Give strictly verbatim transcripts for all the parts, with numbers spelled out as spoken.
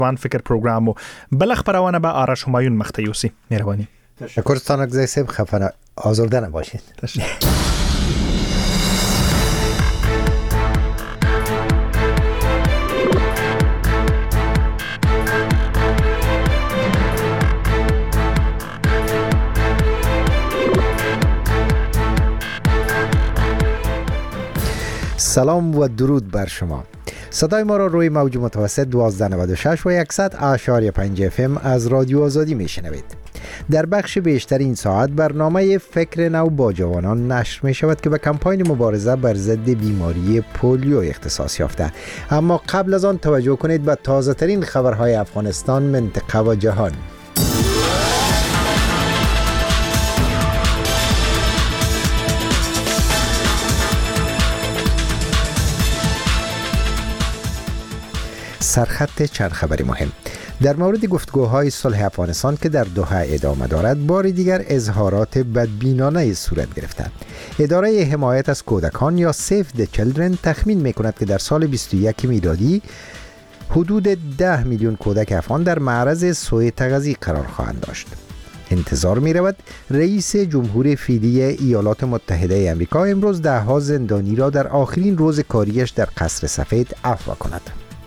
وان فکر پروگرام و بل خبرونه با آرش همایون مختیوسی. مهربانی. تشکر ستان اگزای سیب خفنه آزرده نباشید. تشکر. سلام و درود بر شما. صدای ما را روی موج متوسط دوازده نود و شش و صد اعشاری پنج اف ام از رادیو آزادی میشنوید. در بخش بیشتر این ساعت برنامه فکر نو با جوانان نشر می شود که به کمپاین مبارزه بر ضد بیماری پولیو اختصاص یافته. اما قبل از آن توجه کنید به تازه ترین خبرهای افغانستان، منطقه و جهان. سرخط چند خبری مهم. در مورد گفتگوهای صلح افغانستان که در دوحه ادامه دارد، بار دیگر اظهارات بدبینانه صورت گرفته. اداره حمایت از کودکان یا سیف د چیلدرن تخمین میکند که در سال بیست و یک میلادی حدود ده میلیون کودک افغان در معرض سوء تغذیه قرار خواهند داشت. انتظار می رود رئیس جمهور فعلی ایالات متحده آمریکا امروز ده ها زندانی را در آخرین روز کاریش در قصر سفید عفو کند.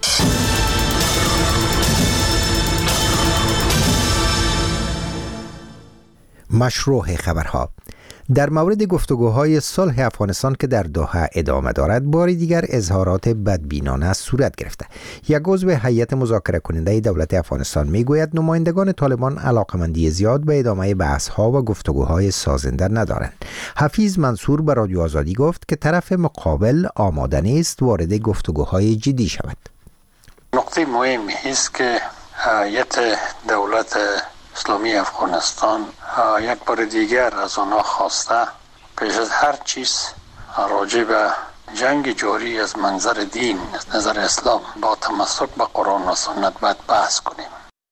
مشروع خبرها. در مورد گفتگوهای صلح افغانستان که در دوحه ادامه دارد، بار دیگر اظهارات بدبینانه صورت گرفته. یک عضو هیئت مذاکره کننده دولت افغانستان میگوید نمایندگان طالبان علاقمندی زیاد به ادامه بحث‌ها و گفتگوهای سازنده ندارند. حفیظ منصور به رادیو آزادی گفت که طرف مقابل آماده نیست وارد گفتگوهای جدی شود. نقطه مهمی است که هیئت دولت اسلامی افغانستان یک بار دیگر از آنها خواسته پیش از هر چیز راجع به جنگ جاری از منظر دین، از نظر اسلام با تمسک به قرآن و سنت باید بحث کنیم.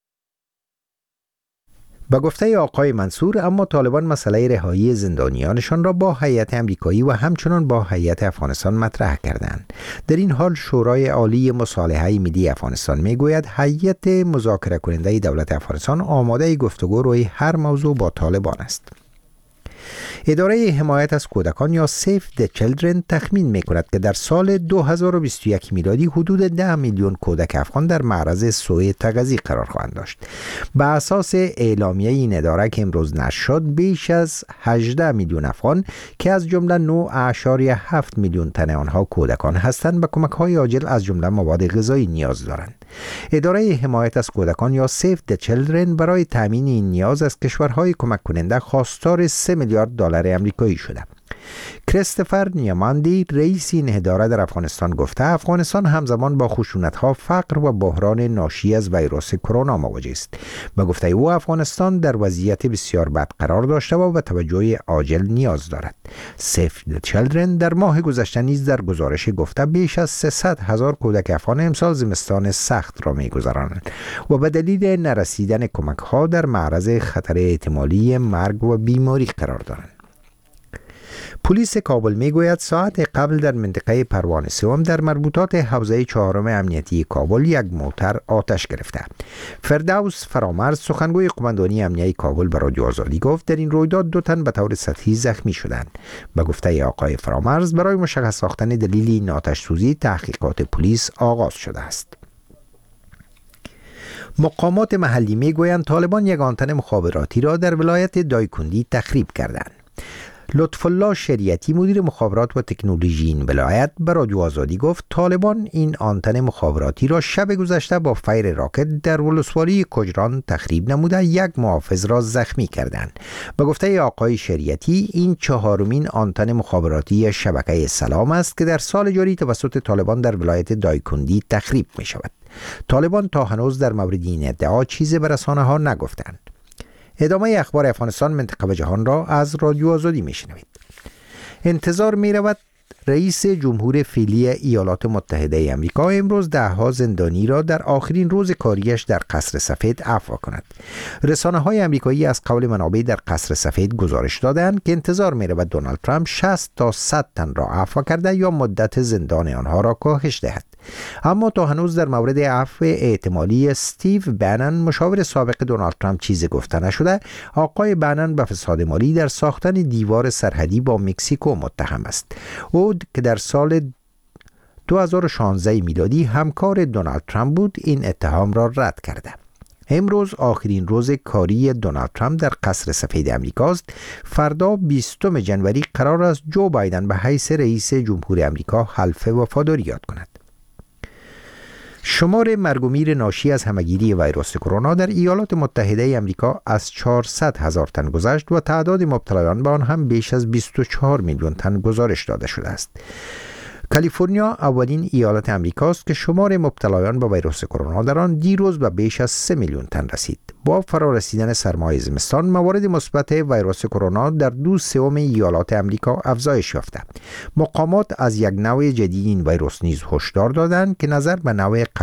با گفته آقای منصور، اما طالبان مسئله رهایی زندانیانشان را با هیئت امریکایی و همچنان با هیئت افغانستان مطرح کردند. در این حال شورای عالی مصالحه ملی افغانستان میگوید هیئت مذاکره کننده دولت افغانستان آماده گفتگو روی هر موضوع با طالبان است. اداره حمایت از کودکان یا سیف د چیلدرن تخمین می‌کند که در سال دو هزار و بیست و یک میلادی حدود ده میلیون کودک افغان در معرض سوء تغذیه قرار خواهند داشت. به اساس اعلامیه این اداره که امروز نشر شد، بیش از هجده میلیون افغان که از جمله نه اعشاری هفت میلیون تن آنها کودکان هستند به کمک‌های عاجل از جمله مواد غذایی نیاز دارند. اداره حمایت از کودکان یا سیف د چیلدرن برای تامین این نیاز از کشورهای کمک کننده خواستار سه میلیارد دلار آمریکایی شده. کریستوفر نیاماندی رئیس این اداره در افغانستان گفته افغانستان همزمان با خشونت‌ها، فقر و بحران ناشی از ویروس کرونا مواجه است. به گفته او افغانستان در وضعیت بسیار بد قرار داشته و به توجه عاجل نیاز دارد. سیف د چیلدرن در ماه گذشته نیز در گزارش گفته بیش از سیصد هزار کودک افغان امسال زمستان سخت را می‌گذرانند و به دلیل نرسیدن کمک‌ها در معرض خطر احتمالی مرگ و بیماری قرار دارند. پلیس کابل میگوید ساعت قبل در منطقه پروانه سوم در مربوطات حوزه چهارم امنیتی کابل یک موتر آتش گرفته. فردوس فرامرز سخنگوی قماندانی امنیتی کابل به رادیو آزادی گفت در این رویداد دو تن به طور سطحی زخمی شدند. به گفته آقای فرامرز برای مشخص ساختن دلیل این آتش سوزی تحقیقات پلیس آغاز شده است. مقامات محلی میگویند طالبان یک آنتن مخابراتی را در ولایت دایکندی تخریب کردند. لطف الله شریعتی مدیر مخابرات و تکنولوژی این ولایت به رادیو آزادی گفت طالبان این آنتن مخابراتی را شب گذشته با فیر راکت در ولسوالی کجران تخریب نموده یک محافظ را زخمی کردند. به گفته آقای شریعتی این چهارمین آنتن مخابراتی شبکه سلام است که در سال جاری توسط طالبان در ولایت دایکندی تخریب می شود. طالبان تا هنوز در مورد این ادعا چیزی به رسانه ها نگفتند. ادامه اخبار افغانستان، منطقه و جهان را از رادیو آزادی میشنوید. انتظار می رود رئیس جمهور فعلی ایالات متحده آمریکا امروز دهها زندانی را در آخرین روز کاریش در قصر سفید عفو کند. رسانه‌های آمریکایی از قول منابع در قصر سفید گزارش دادند که انتظار می‌رود دونالد ترامپ شصت تا صد تن را عفو کرده یا مدت زندان آنها را کاهش دهد. اما تا هنوز در مورد عفو احتمالی استیو بنن مشاور سابق دونالد ترامپ چیزی گفته نشده. آقای بنن به فساد مالی در ساختن دیوار سرحدی با مکزیکو متهم است. او که در سال دو هزار و شانزده میلادی همکار دونالد ترامپ بود این اتهام را رد کرده. امروز آخرین روز کاری دونالد ترامپ در قصر سفید آمریکاست. فردا بیستم ژانویه قرار است جو بایدن به حیث رئیس جمهور آمریکا حلف وفاداری یاد کند. شمار مرگ و میر ناشی از همهگیری ویروس کرونا در ایالات متحده آمریکا از چهارصد هزار تن گذشت و تعداد مبتلایان به آن هم بیش از بیست و چهار میلیون تن گزارش داده شده است. کالیفرنیا اولین ایالت امریکاست که شمار مبتلایان به ویروس کرونا در آن دیروز به بیش از سه میلیون تن رسید. با فرارسیدن سرمای زمستان موارد مثبت ویروس کرونا در دو سوم ایالات امریکا افزایش یافته. مقامات از یک نوع جدید این ویروس نیز هشدار دادند که نظر به نوع